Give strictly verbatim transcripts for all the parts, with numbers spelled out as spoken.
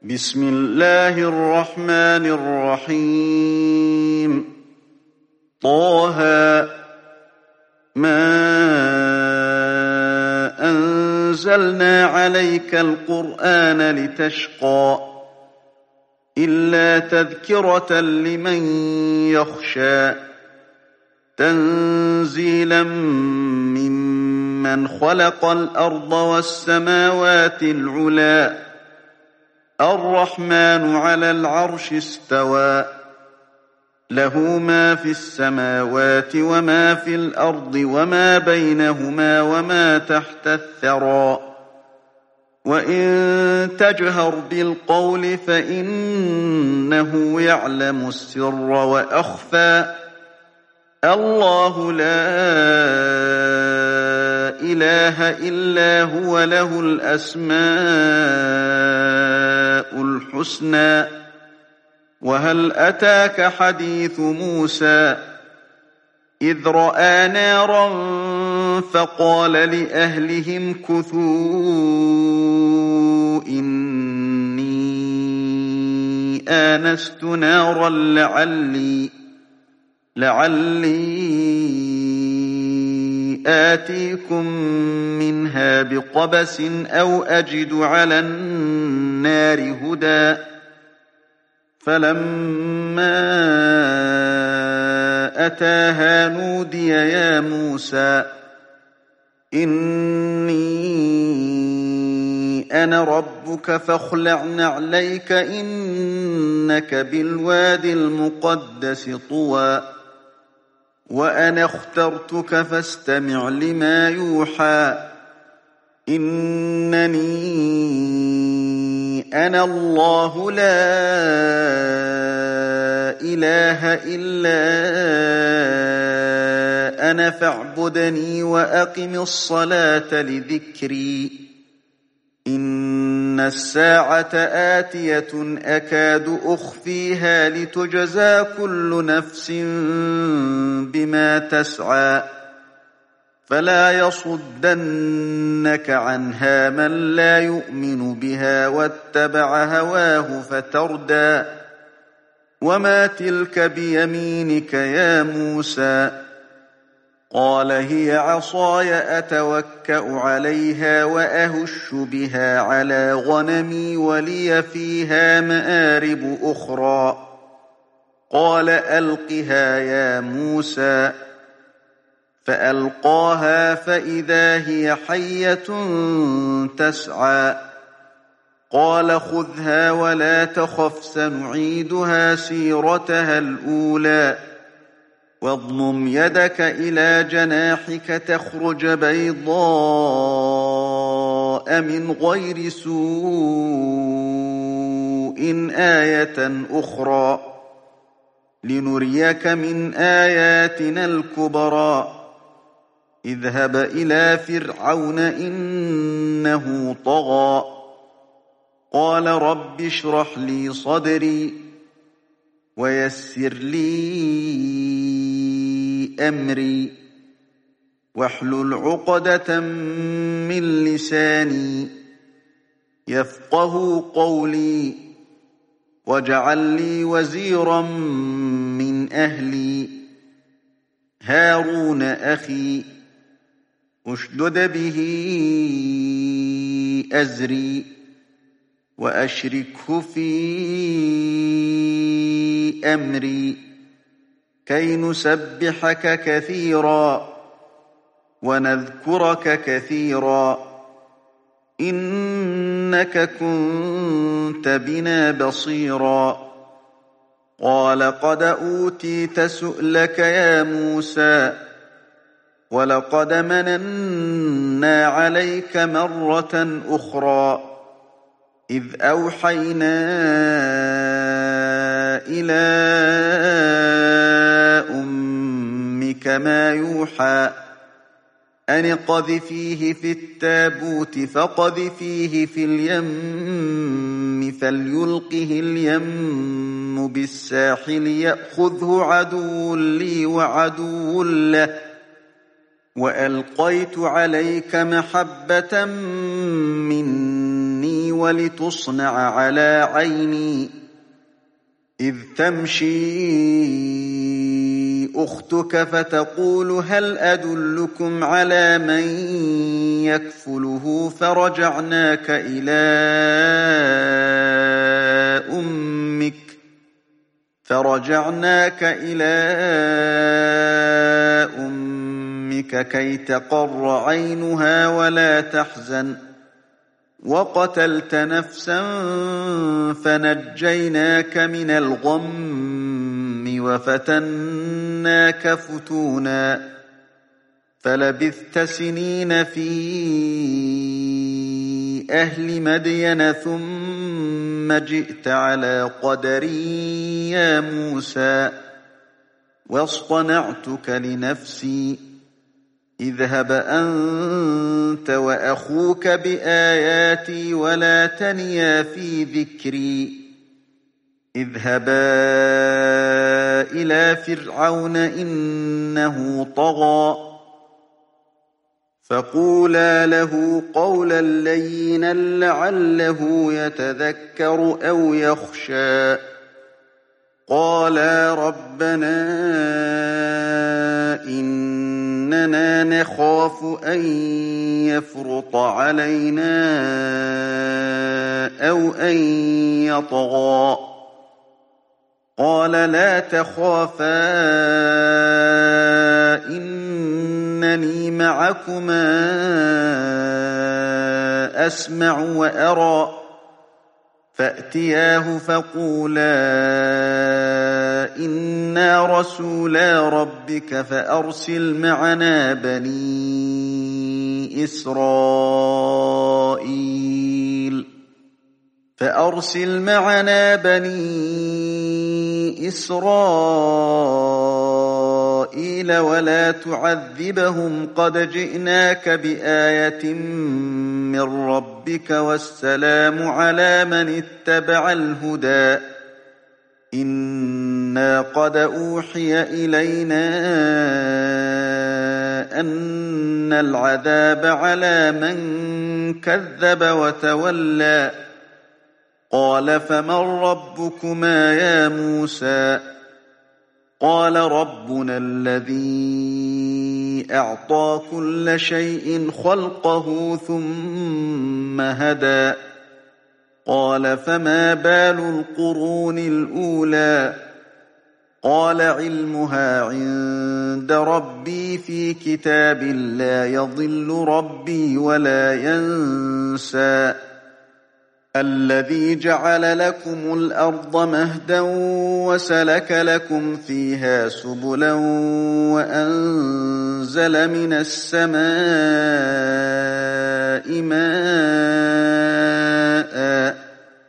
بسم الله الرحمن الرحيم طه ما أنزلنا عليك القرآن لتشقى إلا تذكرة لمن يخشى تنزيلا ممن خلق الأرض والسماوات العلى الرحمن على العرش استوى له ما في السماوات وما في الأرض وما بينهما وما تحت الثرى وإن تجهر بالقول فإنه يعلم السر وأخفى الله لا إله إلا هو له الأسماء الحسنى وهل أتاك حديث موسى إذ رأى نارا فقال لأهلهم كثوا إني آنست نارا لعلي لعلي آتيكم منها بقبس أو أجد على النار هدى فلما أتاها نودي يا موسى إني أنا ربك فاخلع نعليك إنك بالوادي المقدس طوى وأنا اخترتك فاستمع لما يوحى إنني أنا الله لا إله إلا أنا فاعبدني وأقم الصلاة لذكري إن الساعة آتية أكاد أخفيها لتجزى كل نفس بما تسعى فلا يصدنك عنها من لا يؤمن بها واتبع هواه فتردى وما تلك بيمينك يا موسى قال هي عصاي أتوكأ عليها وأهش بها على غنمي ولي فيها مآرب أخرى قال ألقها يا موسى فألقاها فإذا هي حية تسعى قال خذها ولا تخف سنعيدها سيرتها الأولى واضمم يدك إلى جناحك تخرج بيضاء من غير سوء آية أخرى لنريك من آياتنا الكبرى اذهب إلى فرعون إنه طغى قال رب اشرح لي صدري ويسر لي أمري واحلل عقدة من لساني يفقه قولي واجعل لي وزيرا من أهلي هارون أخي اشدد به أزري وأشركه في أمري كي نسبحك كثيرا ونذكرك كثيرا إنك كنت بنا بصيرا قال قد أوتيت سؤلك يا موسى ولقد مننا عليك مرة أخرى إذ أوحينا إلى أمك ما يوحى أن اقذفيه في التابوت فاقذفيه في اليم فليلقه اليم بالساحل يأخذه عدو لي وعدو له وألقيت عليك محبة مني ولتصنع على عيني إذ تمشي أختك فتقول هل أدلكم على من يكفله فرجعناك إلى أمك فرجعناك إلى أمك كي تقر عينها ولا تحزن وقتلت نفسا فنجيناك من الغم وفتناك فتونا فلبثت سنين في أهل مدين ثم جئت على قدري يا موسى واصطنعتك لنفسي اذهب أنت وأخوك بآياتي ولا تنيا في ذكري اذهبا إلى فرعون إنه طغى فقولا له قولا لينا لعله يتذكر أو يخشى قالا ربنا إننا نخاف أن يفرط علينا أو أن يطغى قال لا تخافا إنني معكما أسمع وأرى فأتياه فقولا إنا رسولا ربك فأرسل معنا بني إسرائيل فأرسل معنا بني إسرائيل ولا تعذبهم قد جئناك بآية من ربك والسلام على من اتبع الهدى إنا قد أوحي إلينا أن العذاب على من كذب وتولى قال فمن ربكما يا موسى قال ربنا الذي أعطى كل شيء خلقه ثم هدى قال فما بال القرون الأولى قال علمها عند ربي في كتاب لا يضل ربي ولا ينسى الذي جعل لكم الأرض مهدا وسلك لكم فيها سبلا وأنزل من السماء ماء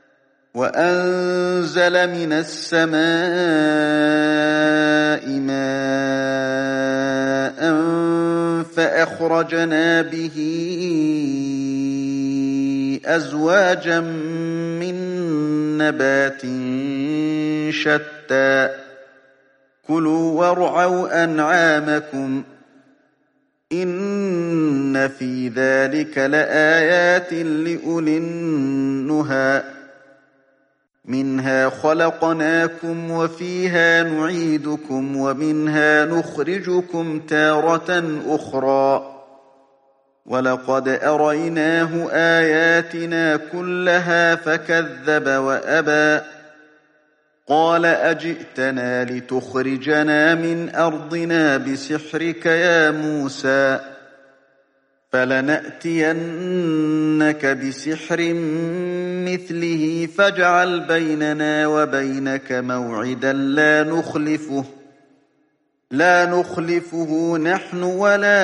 وأنزل من السماء ماء فأخرجنا به أزواجا من نبات شتى كلوا وارعوا أنعامكم إن في ذلك لآيات لأولي النهى منها خلقناكم وفيها نعيدكم ومنها نخرجكم تارة أخرى ولقد أريناه آياتنا كلها فكذب وأبى قال أجئتنا لتخرجنا من أرضنا بسحرك يا موسى فلنأتينك بسحر مثله فاجعل بيننا وبينك موعدا لا نخلفه لا نخلفه نحن ولا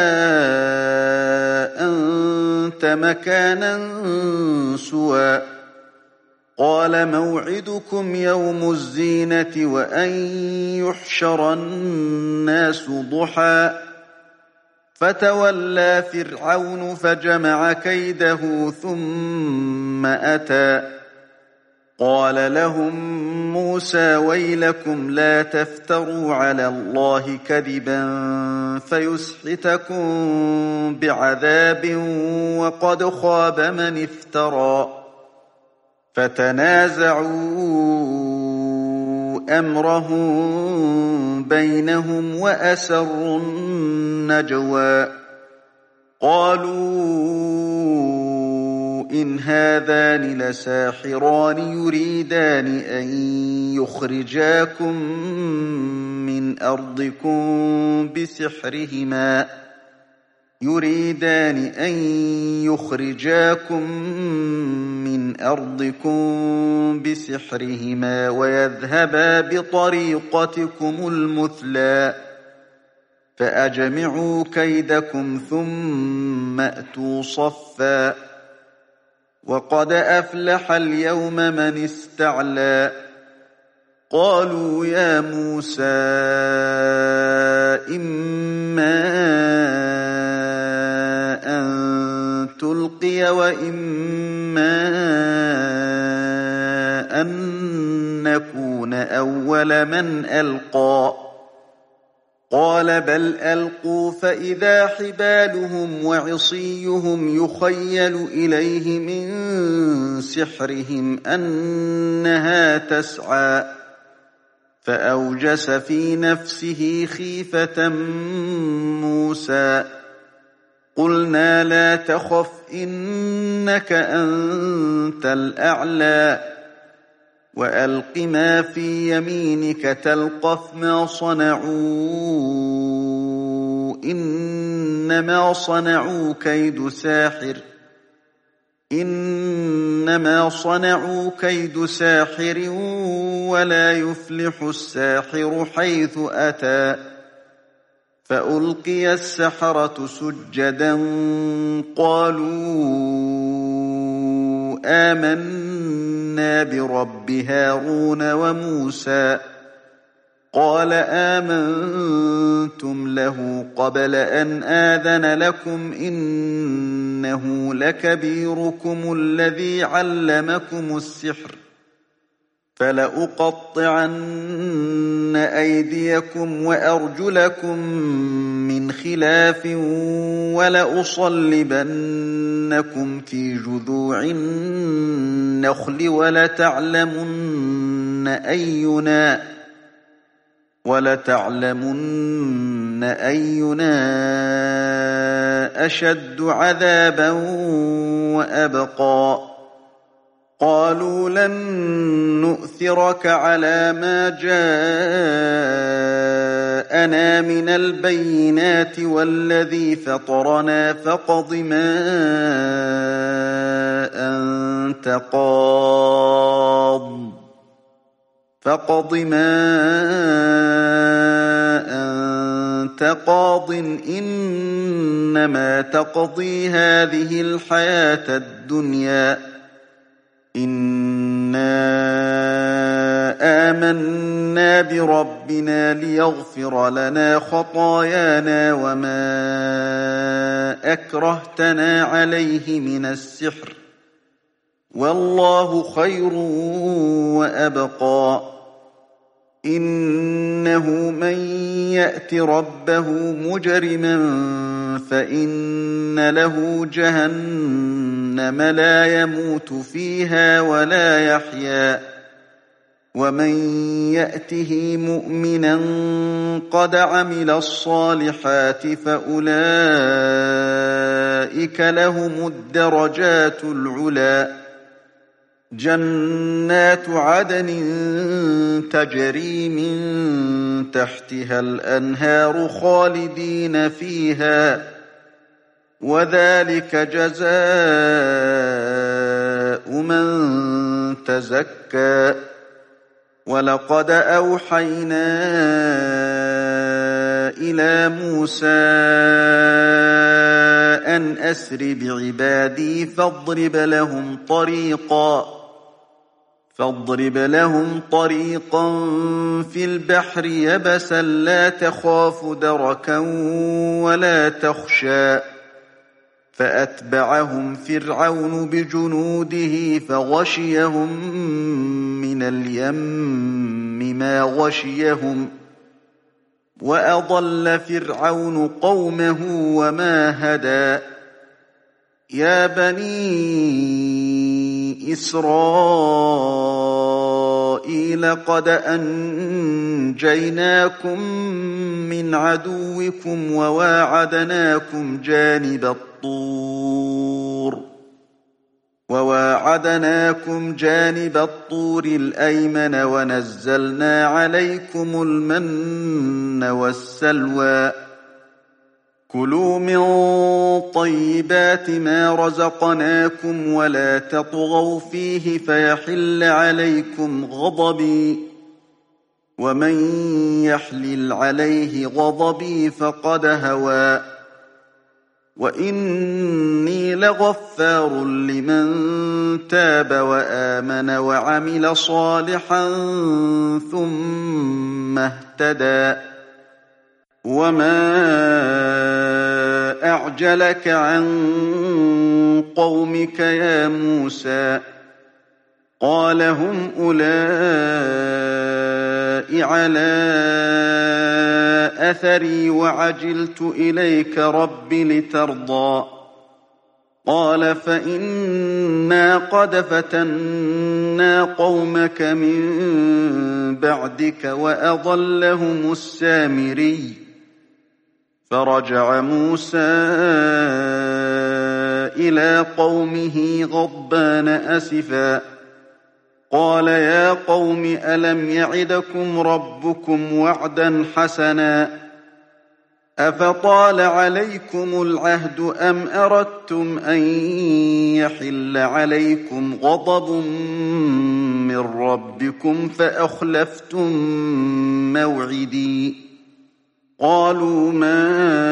أنت مكانا سوى قال موعدكم يوم الزينة وأن يحشر الناس ضحى فتولى فرعون فجمع كيده ثم أتى قال لهم موسى ويلكم لا تفتروا على الله كذبا فيسحتكم بعذاب وقد خاب من افترى فتنازعوا أمرهم بينهم وأسروا النجوى قالوا إن هذان لساحران يريدان أن يخرجاكم من أرضكم بسحرهما يريدان أن يخرجاكم من أرضكم بسحرهما ويذهبا بطريقتكم المثلى فأجمعوا كيدكم ثم أتوا صفا وقد أفلح اليوم من استعلى قالوا يا موسى إما أن تلقي وإما أن نكون أول من ألقى قال بل ألقوا فإذا حبالهم وعصيهم يخيل إليه من سحرهم أنها تسعى فأوجس في نفسه خيفة موسى قلنا لا تخف إنك أنت الأعلى وألق ما في يمينك تلقف ما صنعوا إنما صنعوا كيد ساحر إنما صنعوا كيد ساحر ولا يفلح الساحر حيث أتى فألقي السحرة سجدا قالوا آمنا برب هارون وموسى قال آمنتم له قبل أن آذن لكم إنه لكبيركم الذي علمكم السحر فلأقطعن أيديكم وأرجلكم من خلاف ولأصلبنكم في جذوع النخل ولتعلمن أينا ولتعلمن أينا أشد عذابا وأبقى قالوا لن نؤثرك على ما جاءنا من البينات والذي فطرنا فاقض ما أنت قاض فاقض ما أنت قاض إنما تقضي هذه الحياة الدنيا إنا آمنا بربنا ليغفر لنا خطايانا وما أكرهتنا عليه من السحر والله خير وأبقى إنه من يأت ربه مجرما فإن له جهنم لا يموت فيها ولا يحيا ومن يأته مؤمنا قد عمل الصالحات فأولئك لهم الدرجات العلى جنات عدن تجري من تحتها الأنهار خالدين فيها وذلك جزاء من تزكى ولقد أوحينا إلى موسى أن أسر بعبادي فاضرب لهم طريقا فاضرب لهم طريقا في البحر يبسا لا تخاف دركا ولا تخشى فأتبعهم فرعون بجنوده فغشيهم من اليم ما غشيهم وأضل فرعون قومه وما هدى يا بني إسرائيل قد أنجيناكم من عدوكم وواعدناكم جانب الطور وواعدناكم جانب الطور الأيمن ونزلنا عليكم المن والسلوى كلوا من طيبات ما رزقناكم ولا تطغوا فيه فيحل عليكم غضبي ومن يحلل عليه غضبي فقد هوى وإني لغفار لمن تاب وآمن وعمل صالحا ثم اهتدى وما أعجلك عن قومك يا موسى قال هم أولئك على أثري وعجلت إليك رب لترضى قال فإنا قد فتنا قومك من بعدك وأضلهم السامري فرجع موسى إلى قومه غضبان أسفا قال يا قوم ألم يعدكم ربكم وعدا حسنا أفطال عليكم العهد أم أردتم أن يحل عليكم غضب من ربكم فأخلفتم موعدي قالوا ما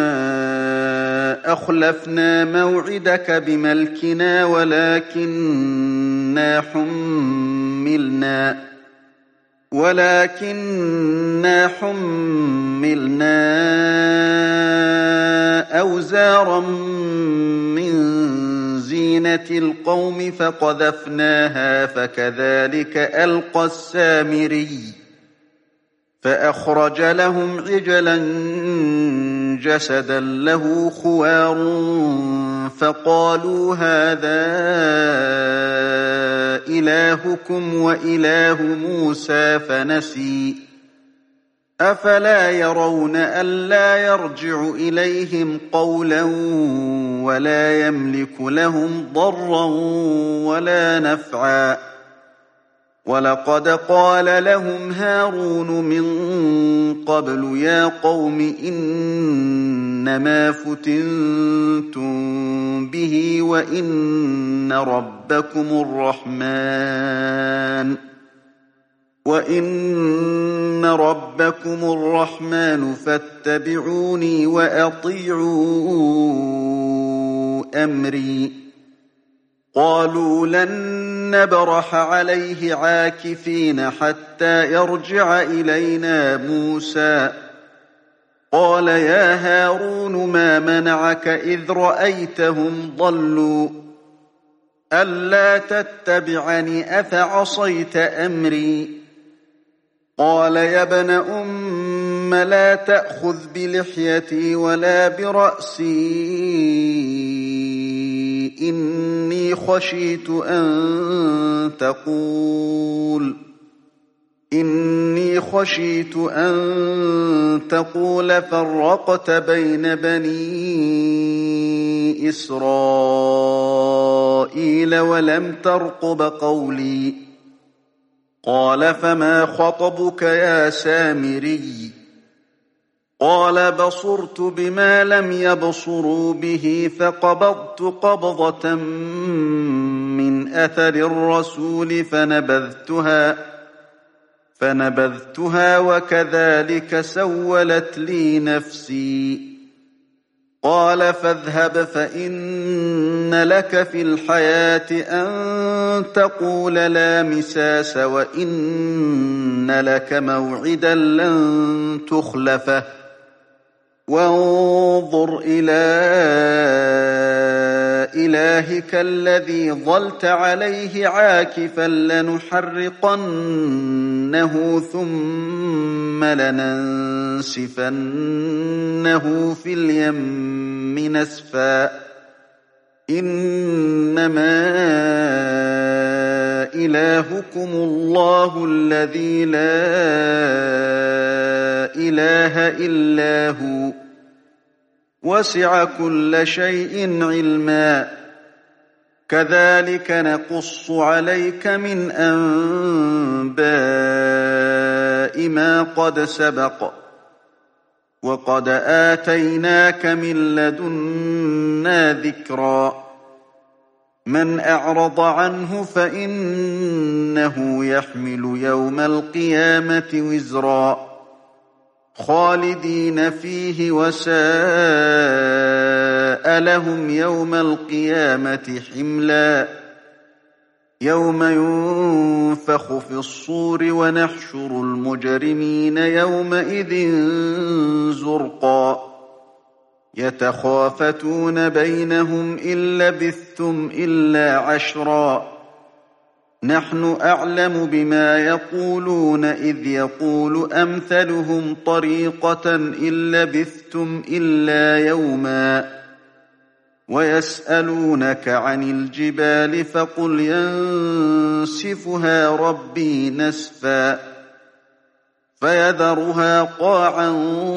أخلفنا موعدك بملكنا ولكننا حملنا ولكننا حملنا أوزارا من زينة القوم فقذفناها فكذلك ألقى السامري فأخرج لهم عجلا جسدا له خوار فقالوا هذا إلهكم وإله موسى فنسي أفلا يرون ألا يرجع إليهم قولا ولا يملك لهم ضرا ولا نفعا ولقد قال لهم هارون من قبل يا قوم إنما فتنتم به وإن ربكم الرحمن وإن ربكم الرحمن فاتبعوني وأطيعوا أمري قالوا لن نبرح عليه عاكفين حتى يرجع إلينا موسى قال يا هارون ما منعك إذ رأيتهم ضلوا ألا تتبعني أفعصيت أمري قال يا ابن أم لا تأخذ بلحيتي ولا برأسي إني خشيت أن تقول إني خشيت أن تقول فرقت بين بني إسرائيل ولم ترقب قولي قال فما خطبك يا سامري قال بصرت بما لم يبصروا به فقبضت قبضة من أثر الرسول فنبذتها فنبذتها وكذلك سولت لي نفسي قال فاذهب فإن لك في الحياة أن تقول لا مساس وإن لك موعدا لن تخلفه وانظر إلى إلهك الذي ظلت عليه عاكفا لنحرقنه ثم لننسفنه في اليم نسفا إنما إلهكم الله الذي لا إله إلا هو وسع كل شيء علما كذلك نقص عليك من أنباء ما قد سبق وقد آتيناك من لدنا ذكرا من أعرض عنه فإنه يحمل يوم القيامة وزرا خالدين فيه وساء لهم يوم القيامة حملا يوم ينفخ في الصور ونحشر المجرمين يومئذ زرقا يتخافتون بينهم إن لبثتم إلا عشرا نحن أعلم بما يقولون إذ يقول أمثلهم طريقة إن لبثتم إلا يوما ويسألونك عن الجبال فقل ينسفها ربي نسفا فيذرها قاعا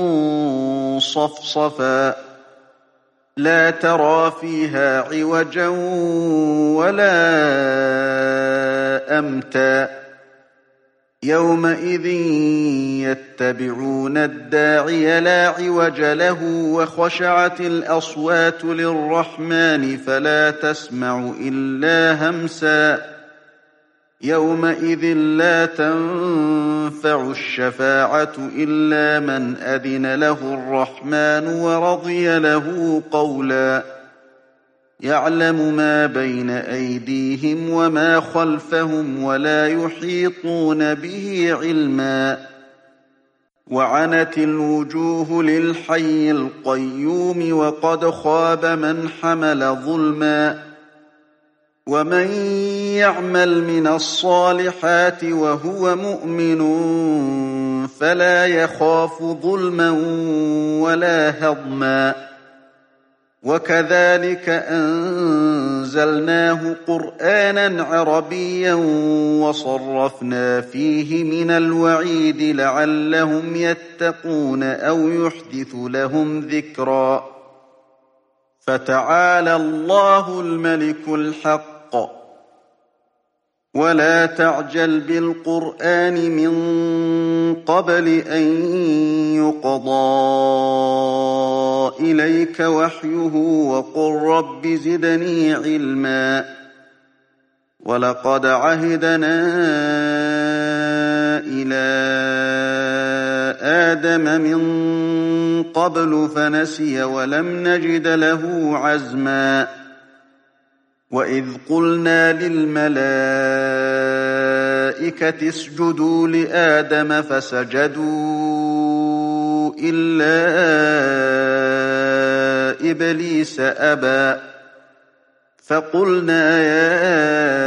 صفصفا لا ترى فيها عوجا ولا أمتا يومئذ يتبعون الداعي لا عوج له وخشعت الأصوات للرحمن فلا تسمع إلا همسا يومئذ لا تنفع الشفاعة إلا من أذن له الرحمن ورضي له قولا يعلم ما بين أيديهم وما خلفهم ولا يحيطون به علما وعنت الوجوه للحي القيوم وقد خاب من حمل ظلما ومن يعمل من الصالحات وهو مؤمن فلا يخاف ظلما ولا هضما وكذلك أنزلناه قرآنا عربيا وصرفنا فيه من الوعيد لعلهم يتقون أو يحدث لهم ذكرا فتعالى الله الملك الحق ولا تعجل بالقرآن من قبل أن يقضى إليك وحيه وقل رب زدني علما ولقد عهدنا إلى آدم من قبل فنسي ولم نجد له عزما وإذ قلنا للملائكة اسجدوا لآدم فسجدوا إلا إبليس أبى فقلنا يا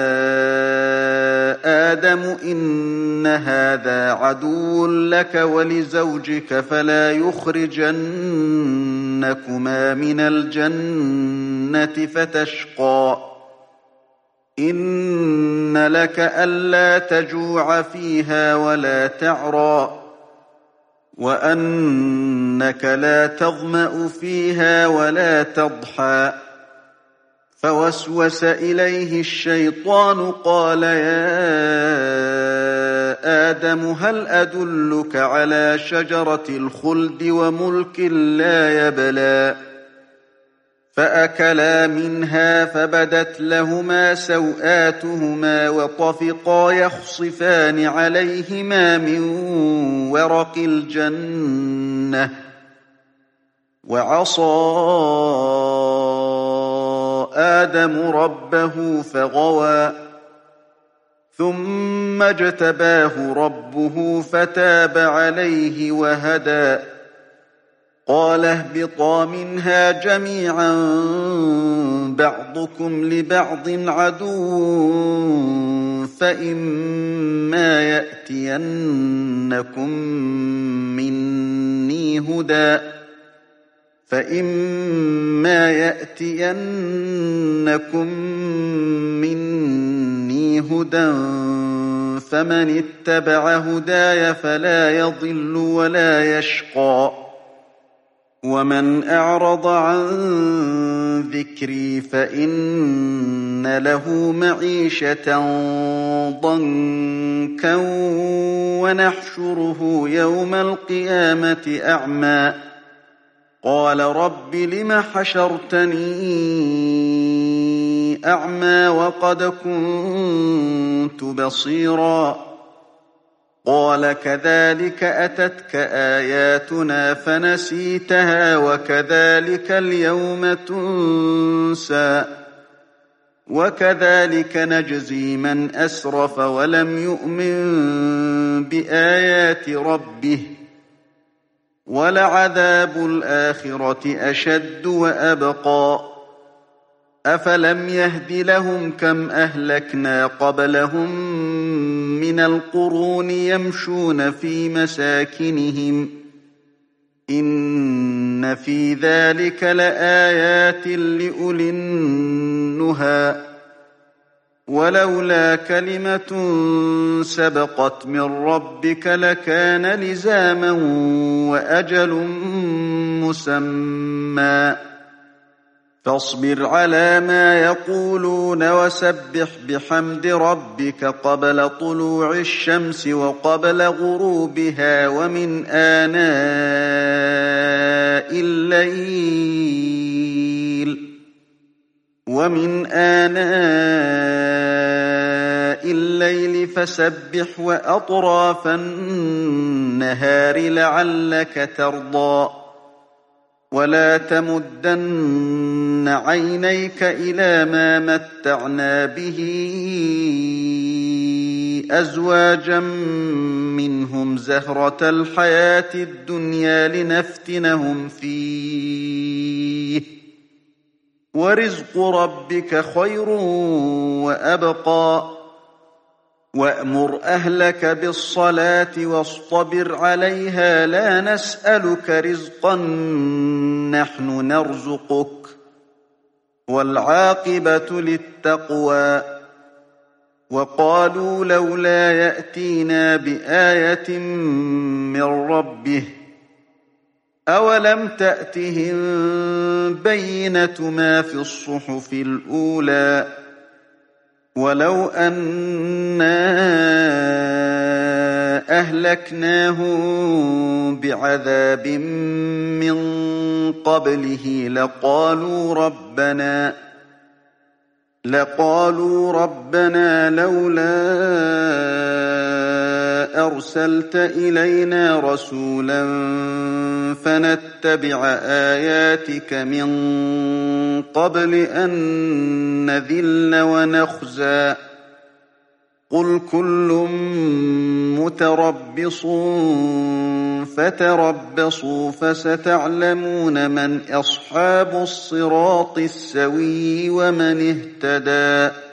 آدم إن هذا عدو لك ولزوجك فلا يخرجنكما من الجنة فتشقى إن لك ألا تجوع فيها ولا تعرى وأنك لا تظمأ فيها ولا تضحى فوسوس إليه الشيطان قال يا آدم هل أدلك على شجرة الخلد وملك لا يبلى فأكلا منها فبدت لهما سوآتهما وطفقا يخصفان عليهما من ورق الجنة وعصى آدم ربه فغوى ثم اجتباه ربه فتاب عليه وهدى قال اهبطا منها جميعا بعضكم لبعض عدو فإما يأتينكم مني هدى فإما يأتينكم مني هدى فمن اتبع هداي فلا يضل ولا يشقى ومن أعرض عن ذكري فإن له معيشة ضنكا ونحشره يوم القيامة أعمى قال رب لم حشرتني أعمى وقد كنت بصيرا قال كذلك أتتك آياتنا فنسيتها وكذلك اليوم تنسى وكذلك نجزي من أسرف ولم يؤمن بآيات ربه ولعذاب الآخرة أشد وأبقى أفلم يهد لهم كم أهلكنا قبلهم من القرون يمشون في مساكنهم إن في ذلك لآيات لأولي النهى ولولا كلمة سبقت من ربك لكان لزاما وأجل مسمى فاصبر على ما يقولون وسبح بحمد ربك قبل طلوع الشمس وقبل غروبها ومن آناء الليل ومن آناء الليل فسبح وأطراف النهار لعلك ترضى ولا تمدن عينيك إلى ما متعنا به أزواجا منهم زهرة الحياة الدنيا لنفتنهم فيه ورزق ربك خير وأبقى وأمر أهلك بالصلاة واصطبر عليها لا نسألك رزقا نحن نرزقك والعاقبة للتقوى وقالوا لولا يأتينا بآية من ربه أولم تأتهم بينة ما في الصحف الأولى ولو أنا أهلكناهم بعذاب من قبله لقالوا ربنا لقالوا ربنا لولا أرسلت إلينا رسولا فنتبع آياتك من قبل أن نذل ونخزى قل كل متربص فتربصوا فستعلمون من أصحاب الصراط السوي ومن اهتدى